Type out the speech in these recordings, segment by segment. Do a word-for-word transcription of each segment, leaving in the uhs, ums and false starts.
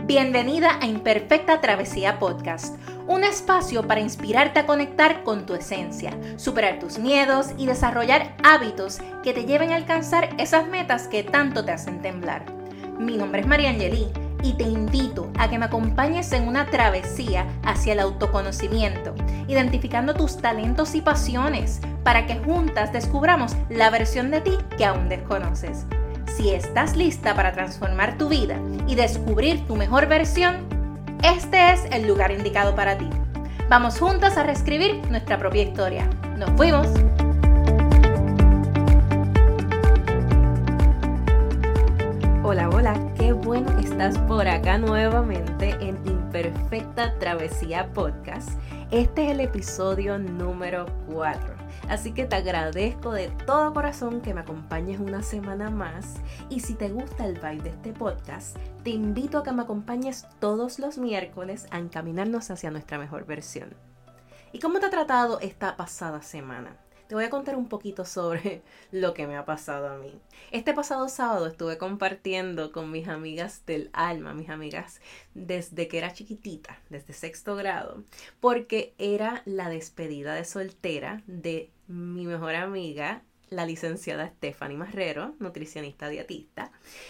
Bienvenida a Imperfecta Travesía Podcast, un espacio para inspirarte a conectar con tu esencia, superar tus miedos y desarrollar hábitos que te lleven a alcanzar esas metas que tanto te hacen temblar. Mi nombre es María Angelí y te invito a que me acompañes en una travesía hacia el autoconocimiento, identificando tus talentos y pasiones para que juntas descubramos la versión de ti que aún desconoces. Si estás lista para transformar tu vida y descubrir tu mejor versión, este es el lugar indicado para ti. Vamos juntas a reescribir nuestra propia historia. ¡Nos fuimos! Hola, hola, qué bueno que estás por acá nuevamente en Imperfecta Travesía Podcast. Este es el episodio número cuatro. Así que te agradezco de todo corazón que me acompañes una semana más. Y si te gusta el vibe de este podcast, te invito a que me acompañes todos los miércoles a encaminarnos hacia nuestra mejor versión. ¿Y cómo te ha tratado esta pasada semana? Te voy a contar un poquito sobre lo que me ha pasado a mí. Este pasado sábado estuve compartiendo con mis amigas del alma, mis amigas desde que era chiquitita, desde sexto grado, porque era la despedida de soltera de mi mejor amiga, la licenciada Stephanie Marrero, nutricionista dietista,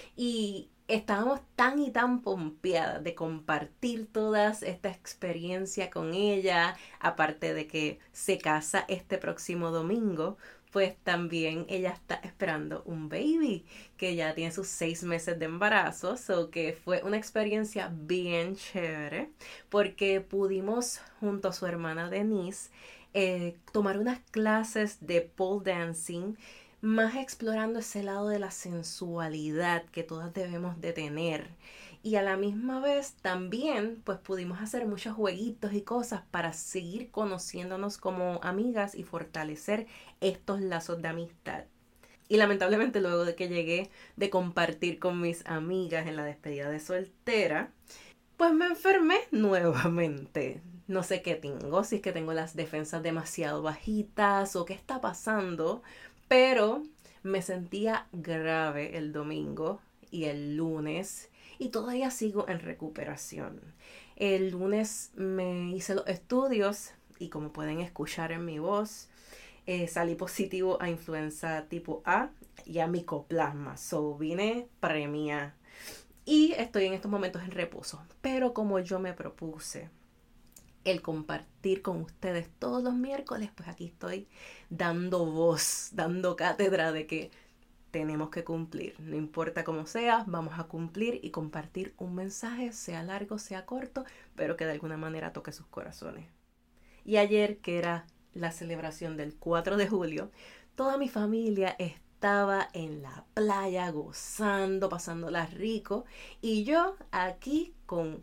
y estábamos tan y tan pompeadas de compartir toda esta experiencia con ella, aparte de que se casa este próximo domingo, pues también ella está esperando un baby que ya tiene sus seis meses de embarazo, so que fue una experiencia bien chévere porque pudimos junto a su hermana Denise eh, tomar unas clases de pole dancing, más explorando ese lado de la sensualidad que todas debemos de tener. Y a la misma vez también pues pudimos hacer muchos jueguitos y cosas para seguir conociéndonos como amigas y fortalecer estos lazos de amistad. Y lamentablemente luego de que llegué de compartir con mis amigas en la despedida de soltera, pues me enfermé nuevamente. No sé qué tengo, si es que tengo las defensas demasiado bajitas o qué está pasando, pero me sentía grave el domingo y el lunes y todavía sigo en recuperación. El lunes me hice los estudios y como pueden escuchar en mi voz, eh, salí positivo a influenza tipo A y a micoplasma. So vine premia y estoy en estos momentos en reposo. Pero como yo me propuse el compartir con ustedes todos los miércoles, pues aquí estoy dando voz, dando cátedra de que tenemos que cumplir. No importa cómo sea, vamos a cumplir y compartir un mensaje, sea largo, sea corto, pero que de alguna manera toque sus corazones. Y ayer, que era la celebración del cuatro de julio, toda mi familia estaba en la playa gozando, pasándola rico, y yo aquí con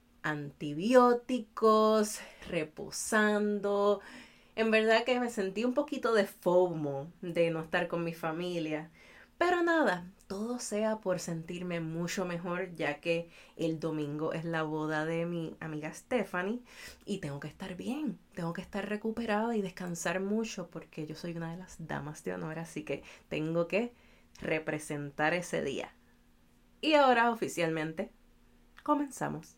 antibióticos, reposando. En verdad que me sentí un poquito de FOMO de no estar con mi familia. Pero nada, todo sea por sentirme mucho mejor, ya que el domingo es la boda de mi amiga Stephanie y tengo que estar bien, tengo que estar recuperada y descansar mucho porque yo soy una de las damas de honor, así que tengo que representar ese día. Y ahora oficialmente comenzamos.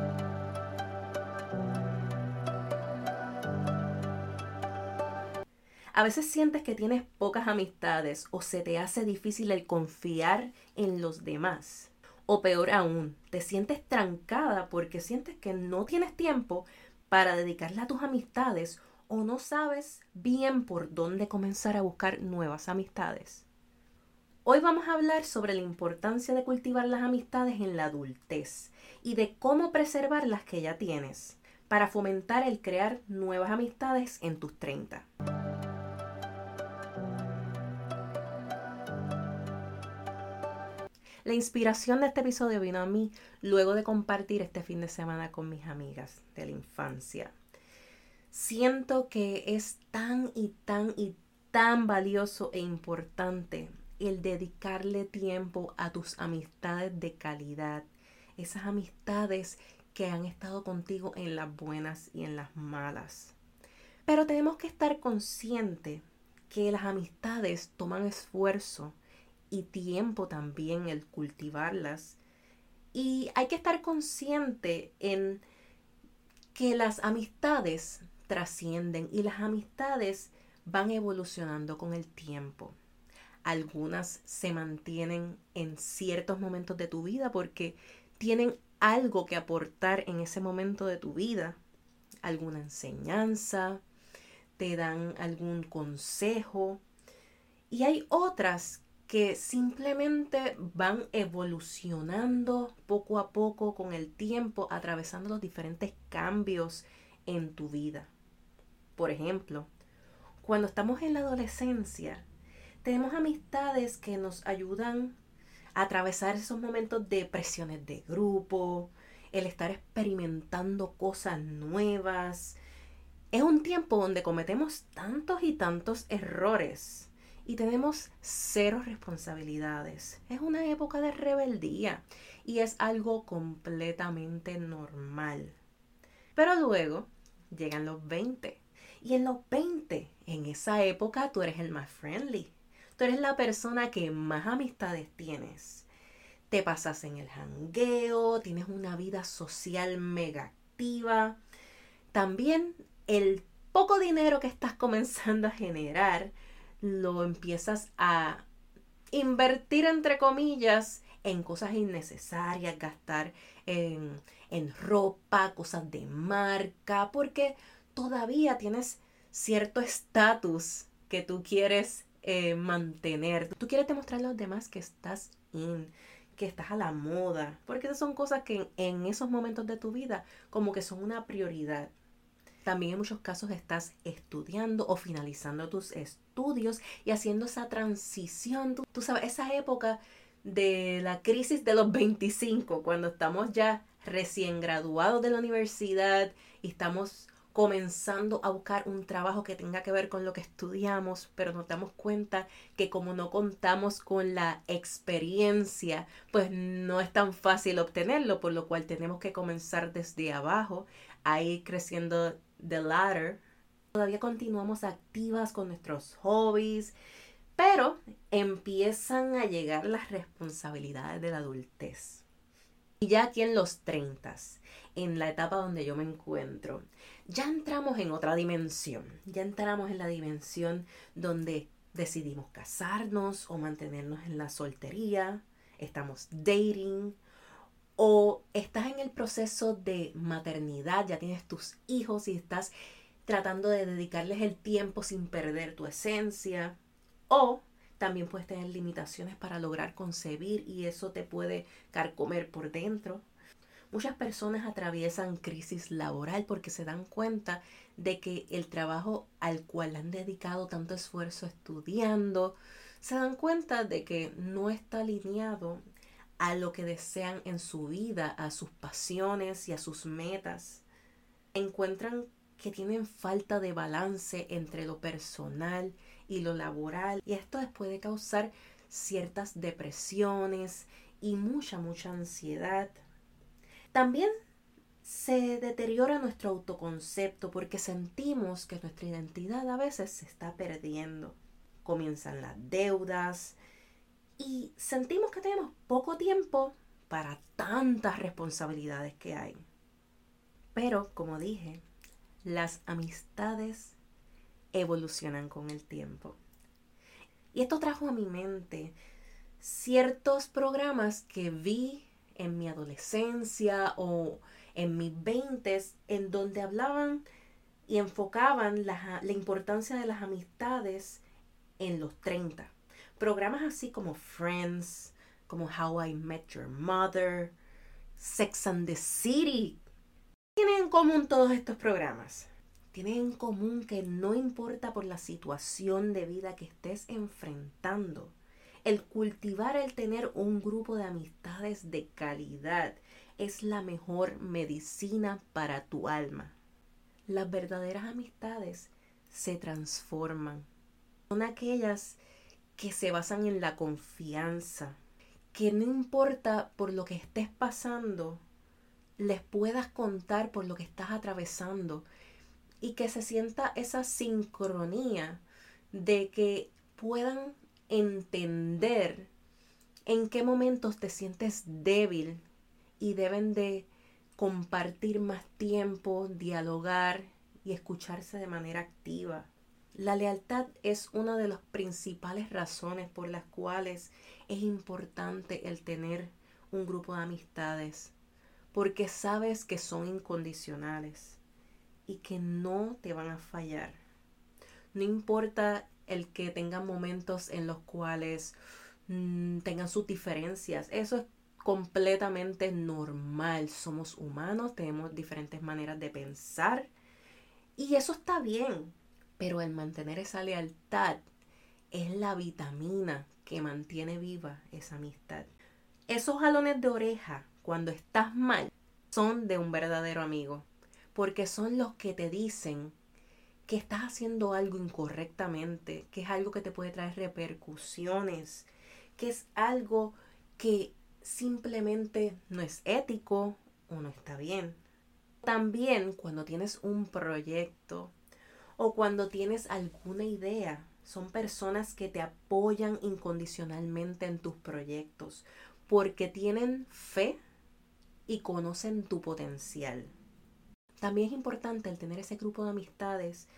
A veces sientes que tienes pocas amistades o se te hace difícil el confiar en los demás. O peor aún, te sientes trancada porque sientes que no tienes tiempo para dedicarle a tus amistades o no sabes bien por dónde comenzar a buscar nuevas amistades. Hoy vamos a hablar sobre la importancia de cultivar las amistades en la adultez y de cómo preservar las que ya tienes para fomentar el crear nuevas amistades en tus treinta. La inspiración de este episodio vino a mí luego de compartir este fin de semana con mis amigas de la infancia. Siento que es tan y tan y tan valioso e importante el dedicarle tiempo a tus amistades de calidad. Esas amistades que han estado contigo en las buenas y en las malas. Pero tenemos que estar conscientes que las amistades toman esfuerzo y tiempo también el cultivarlas Y hay que estar consciente en que las amistades trascienden y las amistades van evolucionando con el tiempo. Algunas se mantienen en ciertos momentos de tu vida porque tienen algo que aportar en ese momento de tu vida, alguna enseñanza, te dan algún consejo. Y hay otras que simplemente van evolucionando poco a poco con el tiempo, atravesando los diferentes cambios en tu vida. Por ejemplo, cuando estamos en la adolescencia, tenemos amistades que nos ayudan a atravesar esos momentos de presiones de grupo, el estar experimentando cosas nuevas. Es un tiempo donde cometemos tantos y tantos errores y tenemos cero responsabilidades. Es una época de rebeldía y es algo completamente normal. Pero luego llegan los veinte. Y en los veinte, en esa época, tú eres el más friendly. Tú eres la persona que más amistades tienes. Te pasas en el jangueo, tienes una vida social mega activa. También el poco dinero que estás comenzando a generar lo empiezas a invertir, entre comillas, en cosas innecesarias, gastar en, en ropa, cosas de marca, porque todavía tienes cierto estatus que tú quieres eh, mantener. Tú quieres demostrarle a los demás que estás in, que estás a la moda, porque esas son cosas que en, en esos momentos de tu vida como que son una prioridad. También en muchos casos estás estudiando o finalizando tus estudios y haciendo esa transición. Tú, tú sabes, esa época de la crisis de los veinticinco, cuando estamos ya recién graduados de la universidad y estamos comenzando a buscar un trabajo que tenga que ver con lo que estudiamos, pero nos damos cuenta que como no contamos con la experiencia, pues no es tan fácil obtenerlo, por lo cual tenemos que comenzar desde abajo a ir creciendo the ladder. Todavía continuamos activas con nuestros hobbies, pero empiezan a llegar las responsabilidades de la adultez. Y ya aquí en los treinta, en la etapa donde yo me encuentro, ya entramos en otra dimensión. Ya entramos en la dimensión donde decidimos casarnos o mantenernos en la soltería. Estamos dating. O estás en el proceso de maternidad, ya tienes tus hijos y estás tratando de dedicarles el tiempo sin perder tu esencia. O también puedes tener limitaciones para lograr concebir y eso te puede carcomer por dentro. Muchas personas atraviesan crisis laboral porque se dan cuenta de que el trabajo al cual han dedicado tanto esfuerzo estudiando, se dan cuenta de que no está alineado a lo que desean en su vida, a sus pasiones y a sus metas. Encuentran que tienen falta de balance entre lo personal y lo laboral y esto les puede causar ciertas depresiones y mucha, mucha ansiedad. También se deteriora nuestro autoconcepto porque sentimos que nuestra identidad a veces se está perdiendo. Comienzan las deudas y sentimos que tenemos poco tiempo para tantas responsabilidades que hay. Pero, como dije, las amistades evolucionan con el tiempo. Y esto trajo a mi mente ciertos programas que vi en mi adolescencia o en mis veintes, en donde hablaban y enfocaban la, la importancia de las amistades en los treinta. Programas así como Friends, como How I Met Your Mother, Sex and the City. ¿Qué tienen en común todos estos programas? Tienen en común que no importa por la situación de vida que estés enfrentando, el cultivar, el tener un grupo de amistades de calidad es la mejor medicina para tu alma. Las verdaderas amistades se transforman. Son aquellas que se basan en la confianza, que no importa por lo que estés pasando, les puedas contar por lo que estás atravesando y que se sienta esa sincronía de que puedan entender en qué momentos te sientes débil y deben de compartir más tiempo, dialogar y escucharse de manera activa. La lealtad es una de las principales razones por las cuales es importante el tener un grupo de amistades, porque sabes que son incondicionales y que no te van a fallar. No importa el que tengan momentos en los cuales mmm, tengan sus diferencias, eso es completamente normal. Somos humanos, tenemos diferentes maneras de pensar y eso está bien. Pero el mantener esa lealtad es la vitamina que mantiene viva esa amistad. Esos jalones de oreja cuando estás mal son de un verdadero amigo, porque son los que te dicen que estás haciendo algo incorrectamente, que es algo que te puede traer repercusiones, que es algo que simplemente no es ético o no está bien. También cuando tienes un proyecto o cuando tienes alguna idea, son personas que te apoyan incondicionalmente en tus proyectos porque tienen fe y conocen tu potencial. También es importante el tener ese grupo de amistades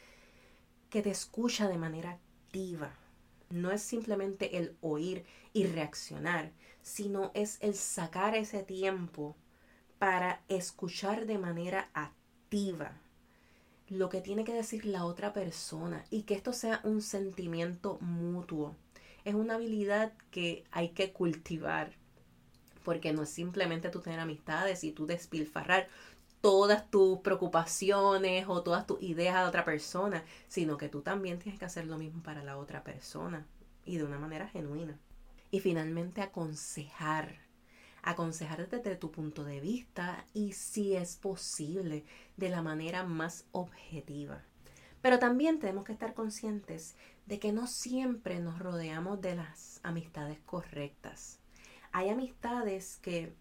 que te escucha de manera activa. No es simplemente el oír y reaccionar, sino es el sacar ese tiempo para escuchar de manera activa lo que tiene que decir la otra persona y que esto sea un sentimiento mutuo. Es una habilidad que hay que cultivar, porque no es simplemente tú tener amistades y tú despilfarrar todas tus preocupaciones o todas tus ideas a otra persona, sino que tú también tienes que hacer lo mismo para la otra persona y de una manera genuina. Y finalmente aconsejar. Aconsejar desde tu punto de vista y, si es posible, de la manera más objetiva. Pero también tenemos que estar conscientes de que no siempre nos rodeamos de las amistades correctas. Hay amistades que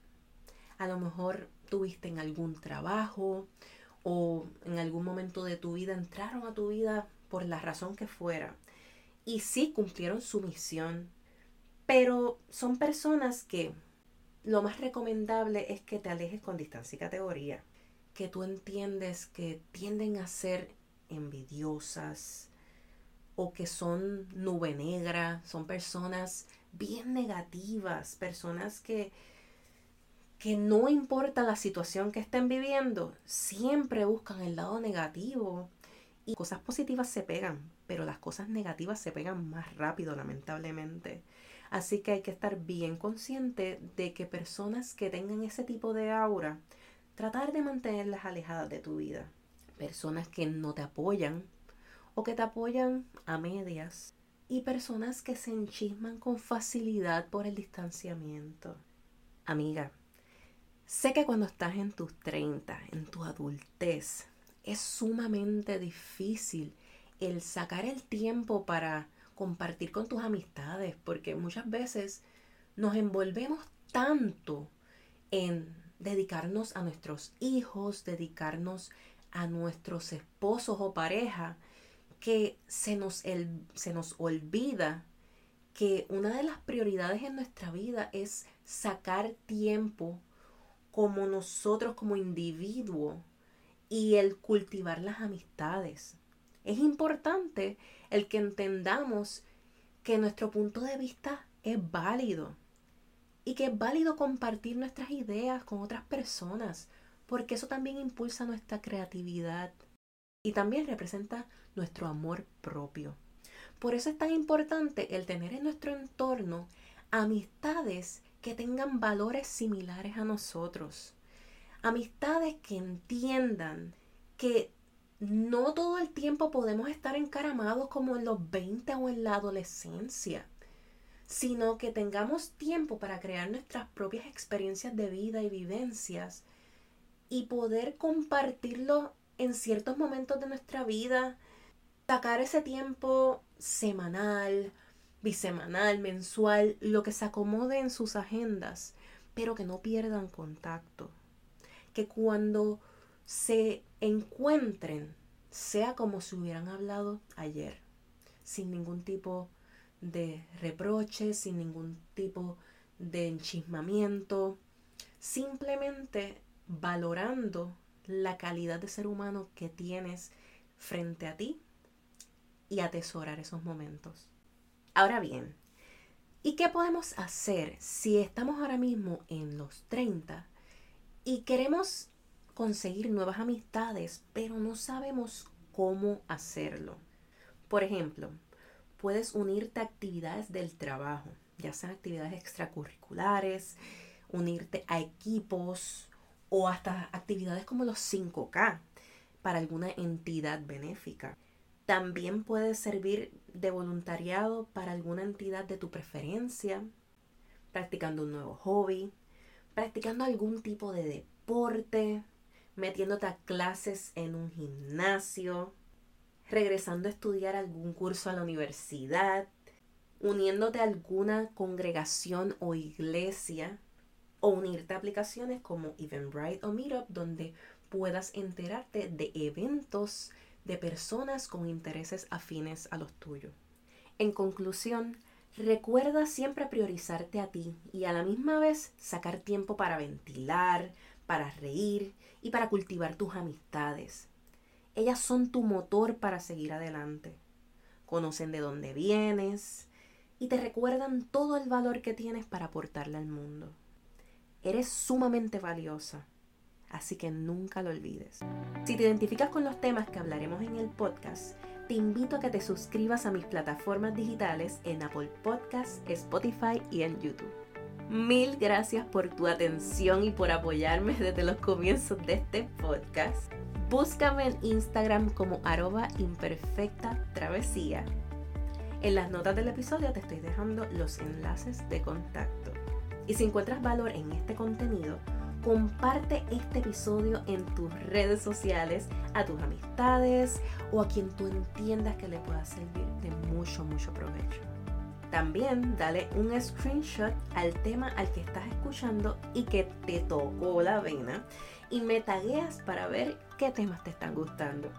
a lo mejor tuviste en algún trabajo o en algún momento de tu vida, entraron a tu vida por la razón que fuera y sí cumplieron su misión, pero son personas que lo más recomendable es que te alejes con distancia y categoría, que tú entiendes que tienden a ser envidiosas o que son nube negra, son personas bien negativas, personas que, que no importa la situación que estén viviendo, siempre buscan el lado negativo. Y cosas positivas se pegan, pero las cosas negativas se pegan más rápido, lamentablemente. Así que hay que estar bien consciente de que personas que tengan ese tipo de aura, tratar de mantenerlas alejadas de tu vida. Personas que no te apoyan o que te apoyan a medias. Y personas que se enchisman con facilidad por el distanciamiento. Amiga, sé que cuando estás en tus treinta, en tu adultez, es sumamente difícil el sacar el tiempo para compartir con tus amistades, porque muchas veces nos envolvemos tanto en dedicarnos a nuestros hijos, dedicarnos a nuestros esposos o pareja, que se nos, el, se nos olvida que una de las prioridades en nuestra vida es sacar tiempo como nosotros, como individuo, y el cultivar las amistades. Es importante el que entendamos que nuestro punto de vista es válido y que es válido compartir nuestras ideas con otras personas, porque eso también impulsa nuestra creatividad y también representa nuestro amor propio. Por eso es tan importante el tener en nuestro entorno amistades que tengan valores similares a nosotros. Amistades que entiendan que no todo el tiempo podemos estar encaramados como en los veinte o en la adolescencia, sino que tengamos tiempo para crear nuestras propias experiencias de vida y vivencias y poder compartirlo en ciertos momentos de nuestra vida, sacar ese tiempo semanal, bisemanal, mensual, lo que se acomode en sus agendas, pero que no pierdan contacto. Que cuando se encuentren sea como si hubieran hablado ayer, sin ningún tipo de reproche, sin ningún tipo de enchismamiento, simplemente valorando la calidad de ser humano que tienes frente a ti y atesorar esos momentos. Ahora bien, ¿y qué podemos hacer si estamos ahora mismo en los treinta y queremos conseguir nuevas amistades, pero no sabemos cómo hacerlo? Por ejemplo, puedes unirte a actividades del trabajo, ya sean actividades extracurriculares, unirte a equipos o hasta actividades como los cinco K para alguna entidad benéfica. También puedes servir de voluntariado para alguna entidad de tu preferencia, practicando un nuevo hobby, practicando algún tipo de deporte, metiéndote a clases en un gimnasio, regresando a estudiar algún curso a la universidad, uniéndote a alguna congregación o iglesia, o unirte a aplicaciones como Eventbrite o Meetup, donde puedas enterarte de eventos de personas con intereses afines a los tuyos. En conclusión, recuerda siempre priorizarte a ti y a la misma vez sacar tiempo para ventilar, para reír y para cultivar tus amistades. Ellas son tu motor para seguir adelante. Conocen de dónde vienes y te recuerdan todo el valor que tienes para aportarle al mundo. Eres sumamente valiosa, así que nunca lo olvides. Si te identificas con los temas que hablaremos en el podcast, te invito a que te suscribas a mis plataformas digitales en Apple Podcasts, Spotify y en YouTube. Mil gracias por tu atención y por apoyarme desde los comienzos de este podcast. Búscame en Instagram como arroba imperfecta travesía. En las notas del episodio te estoy dejando los enlaces de contacto. Y si encuentras valor en este contenido, comparte este episodio en tus redes sociales a tus amistades o a quien tú entiendas que le pueda servir de mucho, mucho provecho. También dale un screenshot al tema al que estás escuchando y que te tocó la vena y me tagueas para ver qué temas te están gustando.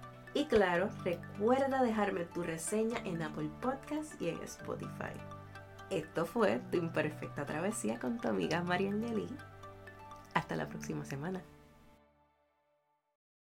Y claro, recuerda dejarme tu reseña en Apple Podcasts y en Spotify. Esto fue Tu Imperfecta Travesía con tu amiga Mariangeli. Hasta la próxima semana.